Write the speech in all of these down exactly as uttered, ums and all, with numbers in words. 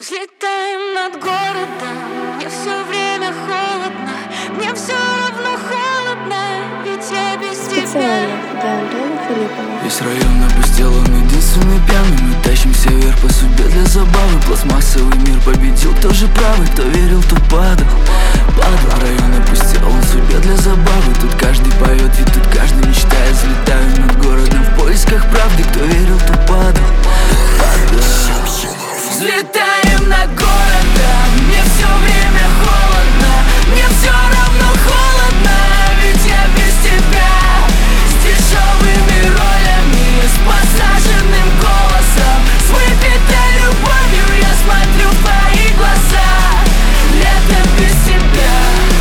Взлетаем над городом, мне все время холодно, мне все равно холодно, ведь я без тебя. Для Антона Филиппова. Весь район опустел, он единственный пьяный. Мы тащимся вверх по судьбе для забавы. Пластмассовый мир победил, кто же правый? Кто верил, тот падал. Падал, район опустел, он судьбе для забавы. Тут каждый поет, ведь тут каждый мечтает. Взлетаю над городом в поисках правды. Кто верил, тот падал. Падал. Взлетаем над городом, мне все время холодно, мне все равно холодно, ведь я без тебя. С дешевыми ролями, с посаженным голосом, с выпитой любовью я смотрю в твои глаза. Лето без тебя.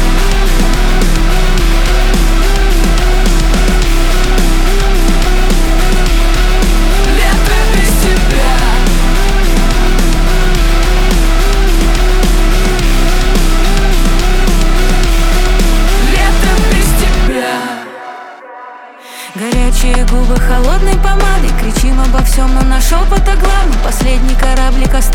Лето без тебя. Горячие губы холодной помадой, кричим обо всем, но наш опыт о главном. Последний кораблик остался